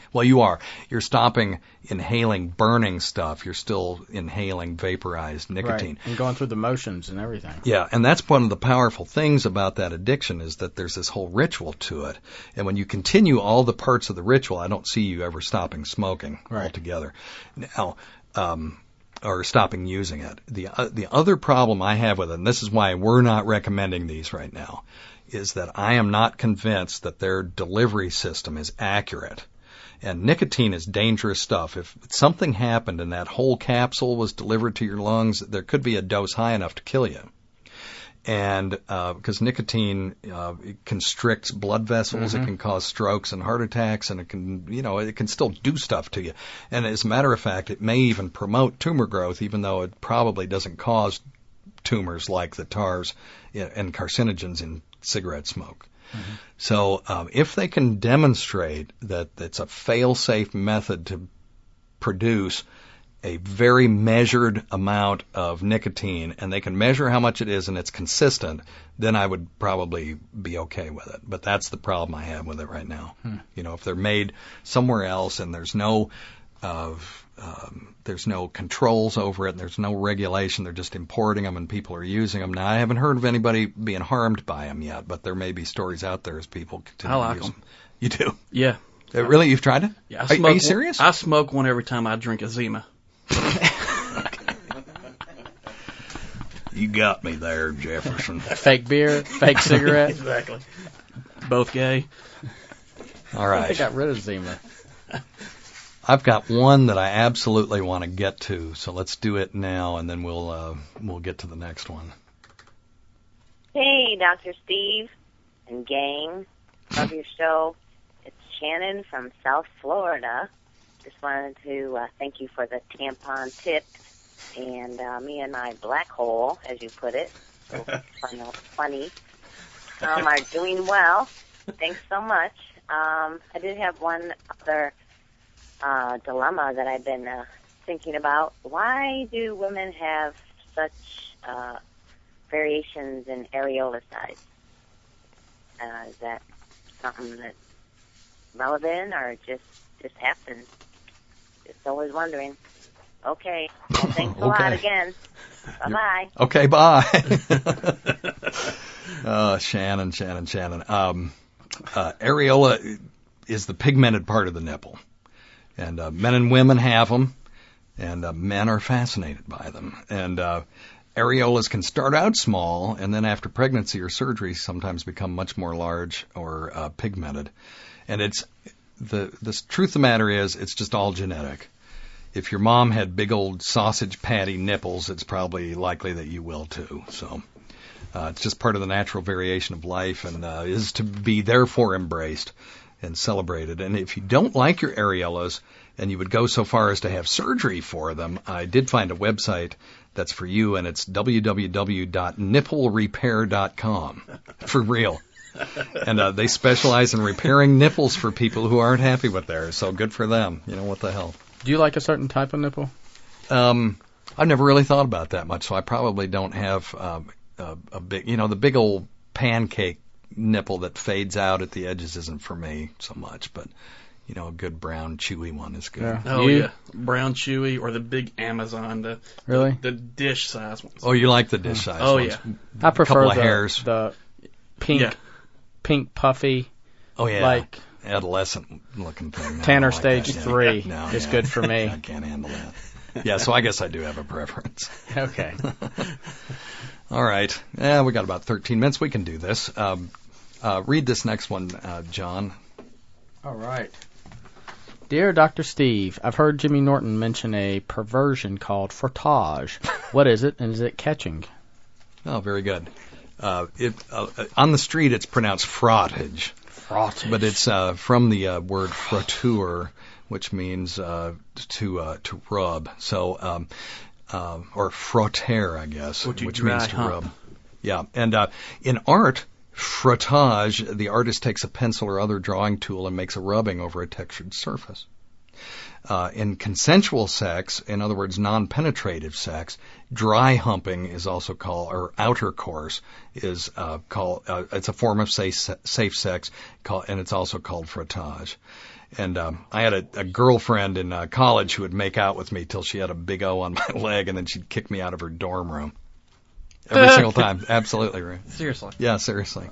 Speaker 3: inhaling burning stuff. You're still inhaling vaporized nicotine.
Speaker 4: Right. And going through the motions and everything.
Speaker 3: Yeah, and that's one of the powerful things about that addiction, is that there's this whole ritual to it. And when you continue all the parts of the ritual, I don't see you ever stopping smoking altogether. Now, or stopping using it. The other problem I have with it, and this is why we're not recommending these right now, is that I am not convinced that their delivery system is accurate. And nicotine is dangerous stuff. If something happened and that whole capsule was delivered to your lungs, there could be a dose high enough to kill you. And because nicotine constricts blood vessels, it can cause strokes and heart attacks, and it can still do stuff to you. And as a matter of fact, it may even promote tumor growth, even though it probably doesn't cause tumors like the tars and carcinogens in cigarette smoke. Mm-hmm. So if they can demonstrate that it's a fail-safe method to produce a very measured amount of nicotine, and they can measure how much it is and it's consistent, then I would probably be okay with it. But that's the problem I have with it right now. If they're made somewhere else and there's no controls over it, and there's no regulation, they're just importing them and people are using them. Now, I haven't heard of anybody being harmed by them yet, but there may be stories out there as people continue to use them. You do?
Speaker 7: Yeah.
Speaker 3: Really? You've tried it?
Speaker 7: Yeah.
Speaker 3: Are you serious?
Speaker 7: I smoke one every time I drink a Zima.
Speaker 3: You got me there, Jefferson.
Speaker 4: Fake beer, fake cigarette.
Speaker 7: Exactly. Both gay.
Speaker 3: All right.
Speaker 4: They got rid of Zima.
Speaker 3: I've got one that I absolutely want to get to, so let's do it now, and then we'll get to the next one.
Speaker 9: Hey, Dr. Steve and gang. Love your show. It's Shannon from South Florida. Just wanted to thank you for the tampon tips and me and my black hole, as you put it. So funny. Are doing well. Thanks so much. I did have one other dilemma that I've been thinking about. Why do women have such variations in areola size? Is that something that's relevant, or just happens? Just always wondering. Okay. Well, thanks a lot again. Bye-bye.
Speaker 3: Okay, bye. Shannon. Areola is the pigmented part of the nipple. And men and women have them, and men are fascinated by them. And areolas can start out small, and then after pregnancy or surgery sometimes become much more large or pigmented. And the truth of the matter is, it's just all genetic. If your mom had big old sausage patty nipples, it's probably likely that you will too. So it's just part of the natural variation of life, and is to be therefore embraced and celebrated. And if you don't like your areolas and you would go so far as to have surgery for them, I did find a website that's for you, and it's www.nipplerepair.com. For real. And they specialize in repairing nipples for people who aren't happy with theirs, so good for them. What the hell.
Speaker 4: Do you like a certain type of nipple?
Speaker 3: I've never really thought about that much, so I probably don't have a big, the big old pancake nipple that fades out at the edges isn't for me so much, but a good brown chewy one is good.
Speaker 4: Yeah.
Speaker 7: Oh yeah, brown chewy or the big Amazon, the dish size ones.
Speaker 3: Oh, you like the dish size ones?
Speaker 7: Yeah.
Speaker 4: I prefer
Speaker 3: couple of hairs.
Speaker 4: The pink puffy.
Speaker 3: Oh yeah,
Speaker 4: like
Speaker 3: adolescent looking thing.
Speaker 4: Tanner
Speaker 3: like
Speaker 4: Stage
Speaker 3: that.
Speaker 4: 3
Speaker 3: No,
Speaker 4: is good for me.
Speaker 3: I can't handle that. Yeah, so I guess I do have a preference.
Speaker 4: Okay.
Speaker 3: All right. Yeah, we got about 13 minutes. We can do this. Read this next one, John.
Speaker 4: All right. Dear Dr. Steve, I've heard Jimmy Norton mention a perversion called frottage. What is it, and is it catching?
Speaker 3: Oh, very good. On the street, it's pronounced frottage.
Speaker 4: Frottage.
Speaker 3: But it's from the word frotteur, which means to rub. So, or frotter, I guess, which means to rub. Yeah, and in art, frottage, the artist takes a pencil or other drawing tool and makes a rubbing over a textured surface. In consensual sex, in other words, non-penetrative sex, dry humping is also called, or outer course is called, it's a form of safe sex, and it's also called frottage. And I had a girlfriend in college who would make out with me till she had a big O on my leg, and then she'd kick me out of her dorm room. Every single time. Absolutely right.
Speaker 7: Seriously.
Speaker 3: Yeah, seriously.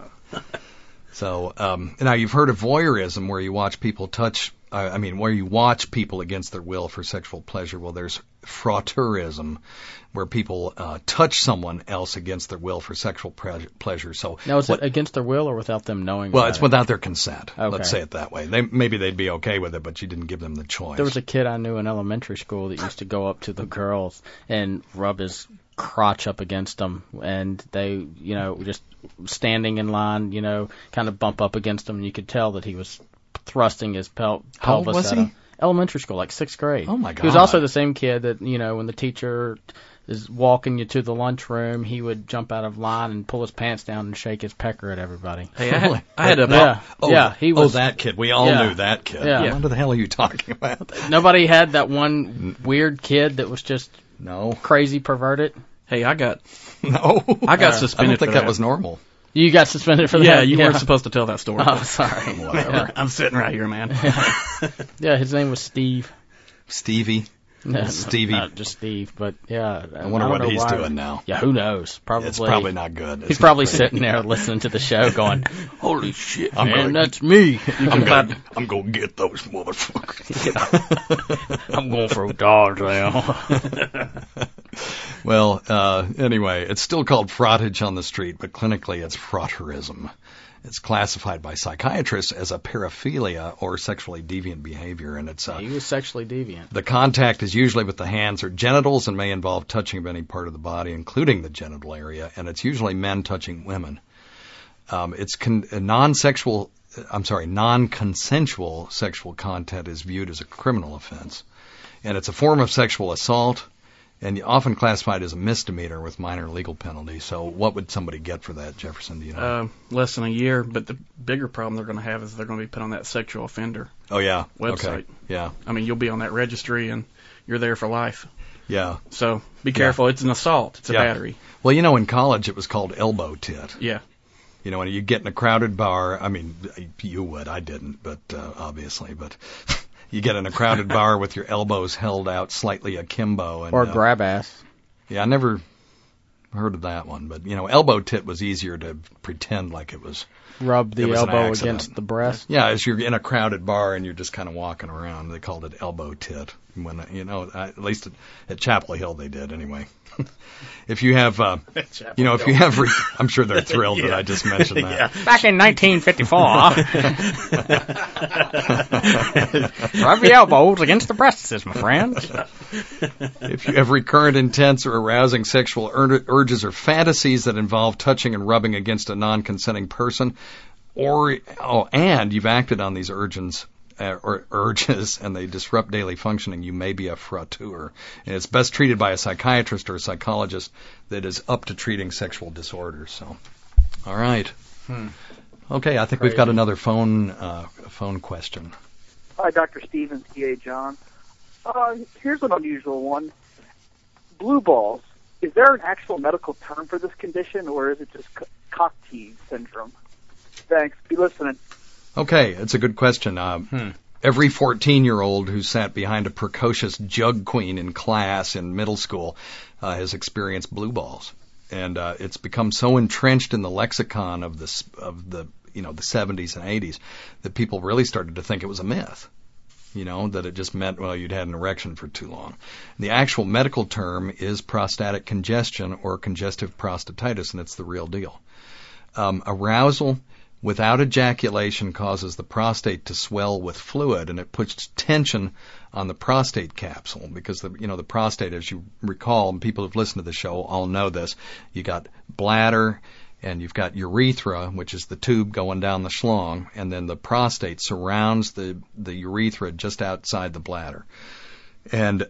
Speaker 3: So, now you've heard of voyeurism, where you watch people where you watch people against their will for sexual pleasure. Well, there's frotteurism, where people touch someone else against their will for sexual pleasure. So
Speaker 4: now, is it against their will or without them knowing?
Speaker 3: Well, it's without their consent.
Speaker 4: Okay.
Speaker 3: Let's say it that way. Maybe they'd be okay with it, but you didn't give them the choice.
Speaker 4: There was a kid I knew in elementary school that used to go up to the girls and rub his crotch up against them, and they, just standing in line, kind of bump up against them, and you could tell that he was thrusting his pelvis.
Speaker 3: How old was he?
Speaker 4: Elementary school, like 6th grade.
Speaker 3: Oh my God!
Speaker 4: He was also the same kid that, when the teacher is walking you to the lunchroom, he would jump out of line and pull his pants down and shake his pecker at everybody.
Speaker 7: Hey, I had a
Speaker 4: he was.
Speaker 3: Oh, that kid. We all knew that kid.
Speaker 4: Yeah.
Speaker 3: What the hell are you talking about?
Speaker 4: Nobody had that one weird kid that was just crazy perverted.
Speaker 7: Hey, I got
Speaker 3: suspended.
Speaker 7: I don't
Speaker 3: think that was normal.
Speaker 4: You got suspended for that?
Speaker 7: Yeah, you weren't supposed to tell that story.
Speaker 4: Oh, sorry.
Speaker 7: Whatever. I'm sitting right here, man.
Speaker 4: Yeah, his name was Steve.
Speaker 3: Stevie?
Speaker 4: No,
Speaker 3: Stevie.
Speaker 4: Not just Steve, but yeah.
Speaker 3: I wonder what he's doing now.
Speaker 4: Yeah, who knows? Probably.
Speaker 3: It's probably not good.
Speaker 4: He's probably sitting there listening to the show going, holy shit, man, that's me.
Speaker 3: I'm going to get those motherfuckers.
Speaker 4: I'm going for a dodge now.
Speaker 3: Well, anyway, it's still called frottage on the street, but clinically it's frotteurism. It's classified by psychiatrists as a paraphilia or sexually deviant behavior, and it's
Speaker 4: he was sexually deviant.
Speaker 3: The contact is usually with the hands or genitals and may involve touching of any part of the body, including the genital area, and it's usually men touching women. Non-consensual sexual contact is viewed as a criminal offense, and it's a form of sexual assault, and often classified as a misdemeanor with minor legal penalties. So what would somebody get for that, Jefferson? Do you know?
Speaker 7: Less than a year, but the bigger problem they're going to have is they're going to be put on that sexual offender website.
Speaker 3: Okay. Yeah.
Speaker 7: I mean, you'll be on that registry, and you're there for life.
Speaker 3: Yeah.
Speaker 7: So be careful. Yeah. It's an assault. It's a battery.
Speaker 3: Well, in college it was called elbow tit.
Speaker 7: Yeah.
Speaker 3: When you get in a crowded bar, I mean, you would. I didn't, but obviously, but... You get in a crowded bar with your elbows held out slightly akimbo. And,
Speaker 4: or grab ass.
Speaker 3: Yeah, I never heard of that one. But, elbow tit was easier to pretend like it was.
Speaker 4: Rub the elbow against the breast?
Speaker 3: Yeah, as you're in a crowded bar and you're just kind of walking around. They called it elbow tit. When at least at Chapel Hill they did anyway. If you have, I'm sure they're thrilled that I just mentioned that.
Speaker 4: Yeah. Back in 1954, rub your elbows against the breasts, my friend.
Speaker 3: If you have recurrent, intense, or arousing sexual urges or fantasies that involve touching and rubbing against a non-consenting person, and you've acted on these urges and they disrupt daily functioning, you may be a frotteur. And it's best treated by a psychiatrist or a psychologist that is up to treating sexual disorders. So, all right. Okay, I think we've got another phone question.
Speaker 10: Hi, Dr. Stevens, T.A. John. Here's an unusual one. blue balls, is there an actual medical term for this condition, or is it just cock-tease syndrome? Thanks. Be listening.
Speaker 3: Okay, it's a good question. Every 14-year-old who sat behind a precocious jug queen in class in middle school has experienced blue balls, and it's become so entrenched in the lexicon of the 70s and 80s that people really started to think it was a myth. That it just meant, well, you'd had an erection for too long. The actual medical term is prostatic congestion or congestive prostatitis, and it's the real deal. Arousal without ejaculation causes the prostate to swell with fluid, and it puts tension on the prostate capsule because the prostate, as you recall, and people who've listened to the show all know this, you got bladder and you've got urethra, which is the tube going down the schlong, and then the prostate surrounds the urethra just outside the bladder. And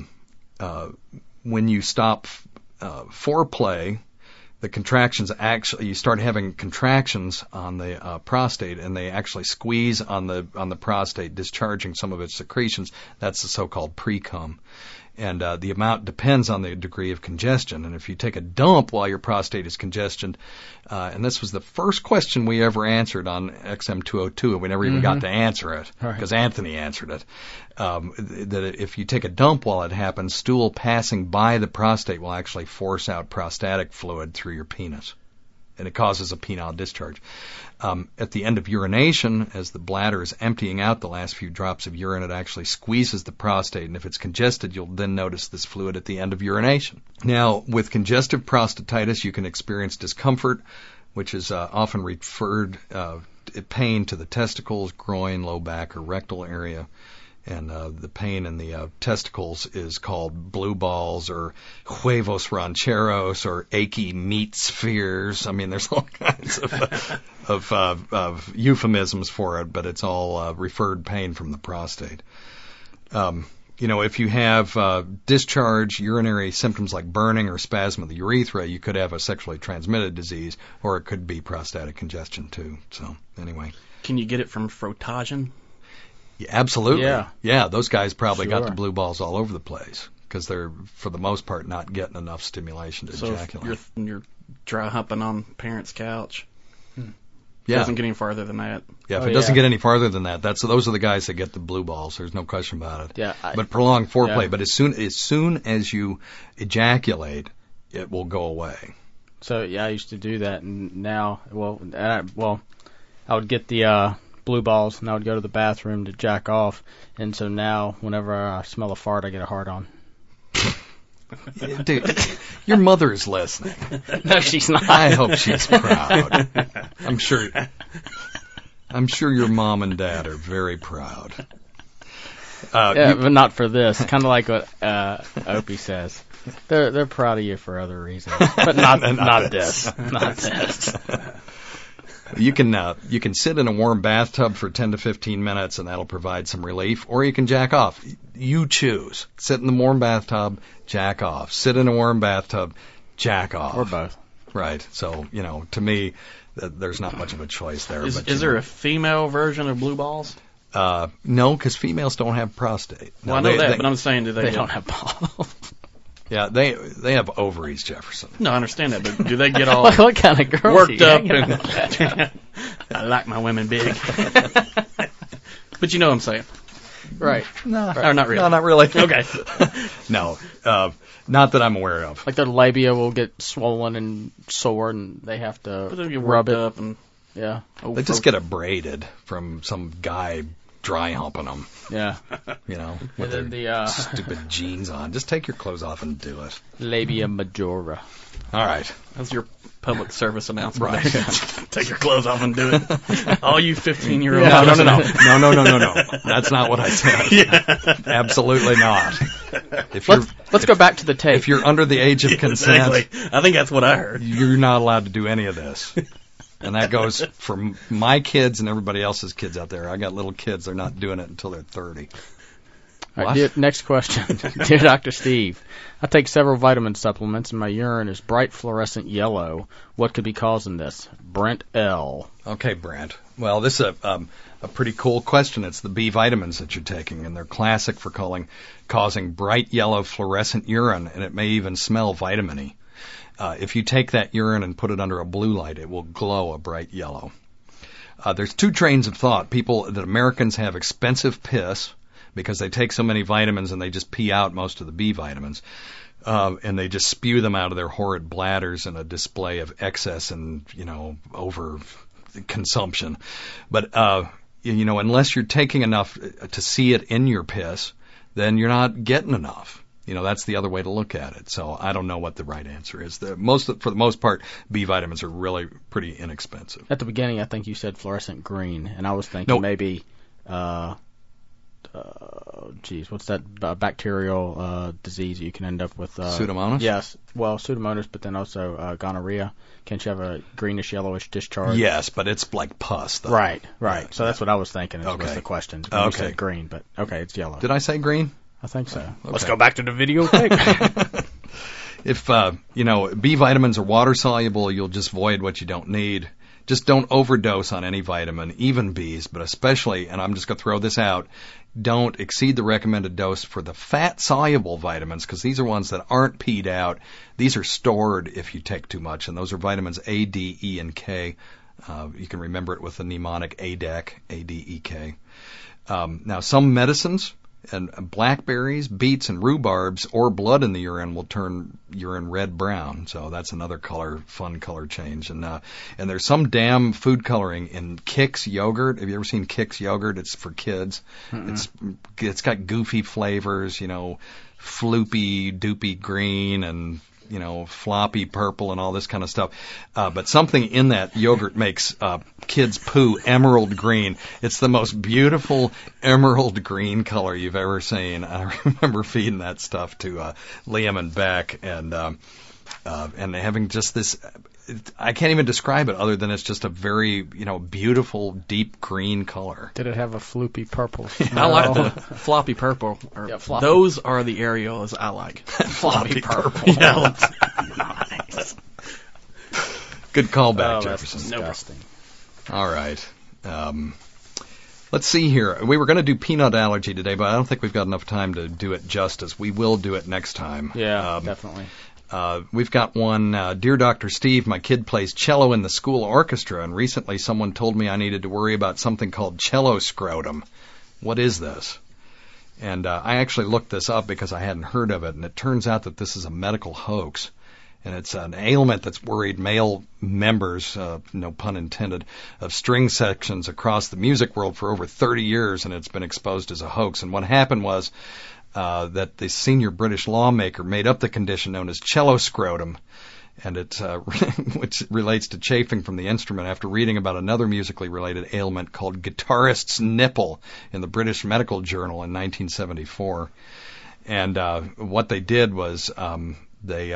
Speaker 3: when you stop foreplay, the contractions you start having contractions on the prostate, and they actually squeeze on the prostate, discharging some of its secretions. That's the so-called pre-cum. And the amount depends on the degree of congestion. And if you take a dump while your prostate is congested, and this was the first question we ever answered on XM202, and we never even got to answer it because Anthony answered it, that if you take a dump while it happens, stool passing by the prostate will actually force out prostatic fluid through your penis, and it causes a penile discharge. At the end of urination, as the bladder is emptying out the last few drops of urine, it actually squeezes the prostate, and if it's congested, you'll then notice this fluid at the end of urination. Now, with congestive prostatitis, you can experience discomfort, which is often referred pain to the testicles, groin, low back, or rectal area. And the pain in the testicles is called blue balls or huevos rancheros or achy meat spheres. I mean, there's all kinds of euphemisms for it, but it's all referred pain from the prostate. If you have discharge, urinary symptoms like burning or spasm of the urethra, you could have a sexually transmitted disease, or it could be prostatic congestion too. So anyway.
Speaker 7: Can you get it from frotagen?
Speaker 3: Yeah, absolutely. Yeah, those guys probably got the blue balls all over the place because they're, for the most part, not getting enough stimulation to ejaculate.
Speaker 7: So if you're dry humping on parents' couch, it
Speaker 3: Yeah.
Speaker 7: doesn't get any farther than that.
Speaker 3: Yeah, if it doesn't get any farther than that, those are the guys that get the blue balls. There's no question about it.
Speaker 4: Yeah.
Speaker 3: But prolonged foreplay. But as soon as you ejaculate, it will go away.
Speaker 4: So I used to do that, and now, I would get the blue balls, and I would go to the bathroom to jack off, and so now, whenever I smell a fart, I get a hard on.
Speaker 3: Dude, your mother is listening.
Speaker 4: No, she's not.
Speaker 3: I hope she's proud. I'm sure your mom and dad are very proud.
Speaker 4: But not for this. Kind of like what Opie says. They're proud of you for other reasons, but not this. Not this.
Speaker 3: You can sit in a warm bathtub for 10 to 15 minutes, and that'll provide some relief, or you can jack off. You choose. Sit in the warm bathtub, jack off. Sit in a warm bathtub, jack off.
Speaker 4: Or both.
Speaker 3: Right. So, to me, there's not much of a choice there.
Speaker 7: Is there a female version of blue balls?
Speaker 3: No, because females don't have prostate.
Speaker 7: Well, I know that, but I'm saying
Speaker 4: they don't have balls.
Speaker 3: Yeah, they have ovaries, Jefferson.
Speaker 7: No, I understand that, but do they get all
Speaker 4: what kind of girl
Speaker 7: worked up? I like my women big. But you know what I'm saying.
Speaker 4: Right.
Speaker 3: No,
Speaker 7: or not really.
Speaker 3: No, not really.
Speaker 7: Okay.
Speaker 3: No, not that I'm aware of.
Speaker 4: Like their labia will get swollen and sore, and they have to rub it
Speaker 7: up. And
Speaker 3: they just get abraded from some guy dry humping them.
Speaker 4: Yeah.
Speaker 3: With their stupid jeans on. Just take your clothes off and do it.
Speaker 4: Labia majora.
Speaker 3: All right.
Speaker 7: That's your public service announcement.
Speaker 3: Right.
Speaker 7: Take your clothes off and do it. All you 15-year-olds.
Speaker 3: No. That's not what I said. Yeah. Absolutely not.
Speaker 4: Let's go back to the tape.
Speaker 3: If you're under the age of consent,
Speaker 7: exactly. I think that's what I heard.
Speaker 3: You're not allowed to do any of this. And that goes for my kids and everybody else's kids out there. I got little kids. They're not doing it until they're 30.
Speaker 4: All right, next question. Dear Dr. Steve, I take several vitamin supplements and my urine is bright fluorescent yellow. What could be causing this? Brent L.
Speaker 3: Okay, Brent. Well, this is a pretty cool question. It's the B vitamins that you're taking, and they're classic for causing bright yellow fluorescent urine, and it may even smell vitamin-y. If you take that urine and put it under a blue light, it will glow a bright yellow. There's two trains of thought. That Americans have expensive piss because they take so many vitamins and they just pee out most of the B vitamins. And they just spew them out of their horrid bladders in a display of excess and, over consumption. But, unless you're taking enough to see it in your piss, then you're not getting enough. That's the other way to look at it. So I don't know what the right answer is. For the most part, B vitamins are really pretty inexpensive.
Speaker 4: At the beginning, I think you said fluorescent green, and I was thinking maybe, what's that bacterial disease you can end up with?
Speaker 3: Pseudomonas?
Speaker 4: Yes. Well, Pseudomonas, but then also gonorrhea. Can't you have a greenish, yellowish discharge?
Speaker 3: Yes, but it's like pus, though.
Speaker 4: Right. So that's what I was thinking was the question. You said green, but it's yellow.
Speaker 3: Did I say green?
Speaker 4: I think so.
Speaker 3: Okay.
Speaker 7: Let's go back to the videotape.
Speaker 3: If, B vitamins are water soluble, you'll just void what you don't need. Just don't overdose on any vitamin, even B's, but especially, and I'm just going to throw this out, don't exceed the recommended dose for the fat-soluble vitamins, because these are ones that aren't peed out. These are stored if you take too much, and those are vitamins A, D, E, and K. You can remember it with the mnemonic ADEK, A-D-E-K. Now, some medicines, and blackberries, beets, and rhubarbs, or blood in the urine will turn urine red-brown. So that's another fun color change. And there's some damn food coloring in Kix yogurt. Have you ever seen Kix yogurt? It's for kids. Mm-hmm. It's got goofy flavors, floopy, doopy green, and floppy purple and all this kind of stuff. But something in that yogurt makes kids poo emerald green. It's the most beautiful emerald green color you've ever seen. I remember feeding that stuff to Liam and Beck, and having just this. I can't even describe it other than it's just a very, beautiful, deep green color.
Speaker 4: Did it have a floopy purple?
Speaker 7: I like the floppy purple.
Speaker 4: Floppy.
Speaker 7: Those are the areolas I like.
Speaker 3: Floppy purple.
Speaker 7: Yeah.
Speaker 3: Nice. Good callback, Jefferson.
Speaker 4: Disgusting.
Speaker 3: All right. Let's see here. We were going to do peanut allergy today, but I don't think we've got enough time to do it justice. We will do it next time.
Speaker 4: Yeah, definitely.
Speaker 3: We've got one, Dear Dr. Steve, my kid plays cello in the school orchestra, and recently someone told me I needed to worry about something called cello scrotum. What is this? And I actually looked this up because I hadn't heard of it, and it turns out that this is a medical hoax. And it's an ailment that's worried male members, no pun intended, of string sections across the music world for over 30 years, and it's been exposed as a hoax. And what happened was that the senior British lawmaker made up the condition known as cello scrotum, and it's which relates to chafing from the instrument after reading about another musically related ailment called guitarist's nipple in the British Medical Journal in 1974. And what they did was they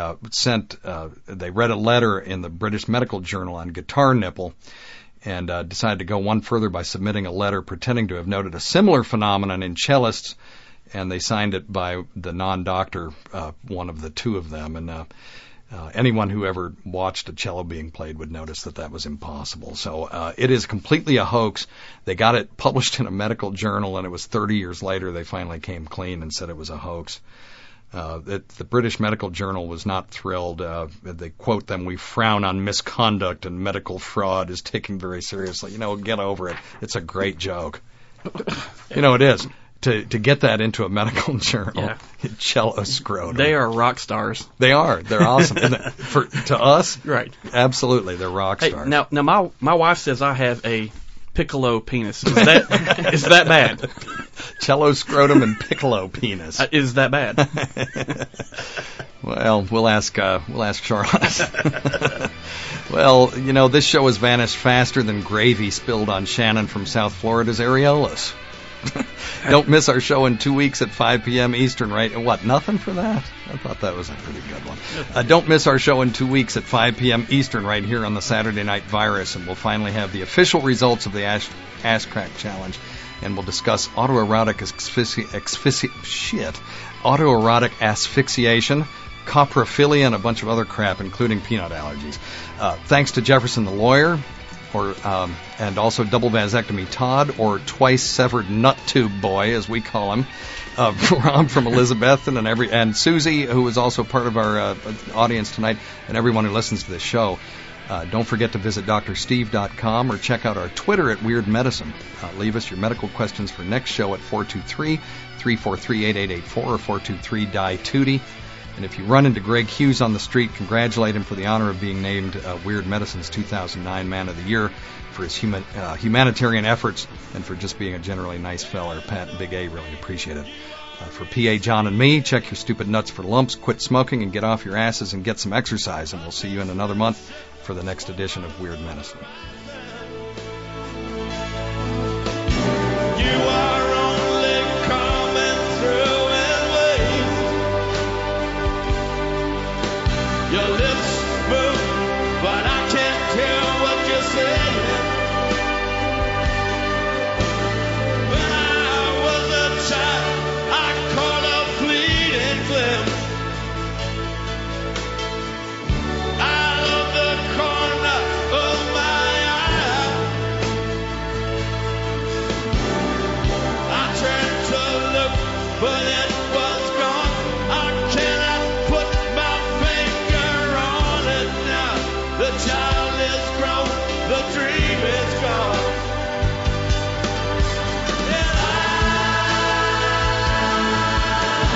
Speaker 3: read a letter in the British Medical Journal on guitar nipple, and decided to go one further by submitting a letter pretending to have noted a similar phenomenon in cellists. And they signed it by the non-doctor, one of the two of them. And anyone who ever watched a cello being played would notice that that was impossible. So it is completely a hoax. They got it published in a medical journal, and it was 30 years later they finally came clean and said it was a hoax. The British Medical Journal was not thrilled. They quote them, "We frown on misconduct and medical fraud is taken very seriously." Get over it. It's a great joke. It is. To get that into a medical journal, cello scrotum.
Speaker 7: They are rock stars.
Speaker 3: They are. They're awesome. To us,
Speaker 7: right?
Speaker 3: Absolutely, they're rock stars.
Speaker 7: Now my wife says I have a piccolo penis. Is that bad?
Speaker 3: Cello scrotum and piccolo penis.
Speaker 7: Is that bad?
Speaker 3: Well, we'll ask Charlotte. Well, this show has vanished faster than gravy spilled on Shannon from South Florida's areolas. Don't miss our show in 2 weeks at 5 p.m. Eastern, right? What, nothing for that? I thought that was a pretty good one. Don't miss our show in 2 weeks at 5 p.m. Eastern right here on the Saturday Night Virus, and we'll finally have the official results of the Ass Crack Challenge. and we'll discuss autoerotic autoerotic asphyxiation, coprophilia, and a bunch of other crap, including peanut allergies. Thanks to Jefferson the lawyer, and also double vasectomy Todd, or twice severed nut tube boy, as we call him. Rob from Elizabeth and Susie, who is also part of our audience tonight, and everyone who listens to this show. Don't forget to visit drsteve.com or check out our Twitter at Weird Medicine. Leave us your medical questions for next show at 423-343-8884 or 423-DIE-TOOTIE. And if you run into Greg Hughes on the street, congratulate him for the honor of being named Weird Medicine's 2009 Man of the Year for his humanitarian efforts and for just being a generally nice fella. Pat and Big A really appreciate it. For P.A., John, and me, check your stupid nuts for lumps, quit smoking, and get off your asses and get some exercise. And we'll see you in another month for the next edition of Weird Medicine.
Speaker 11: You are only coming through and wait. Your lips move, but I can't tell what you're saying. When I was a child, I caught a fleeting glimpse out of the corner of my eye. I tried to look, but it was gone. I cannot put my finger on it now. The child is grown, the dream is gone. And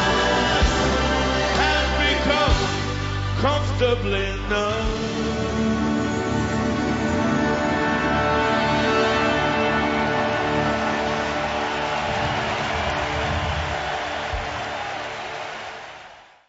Speaker 11: I have become comfortably numb.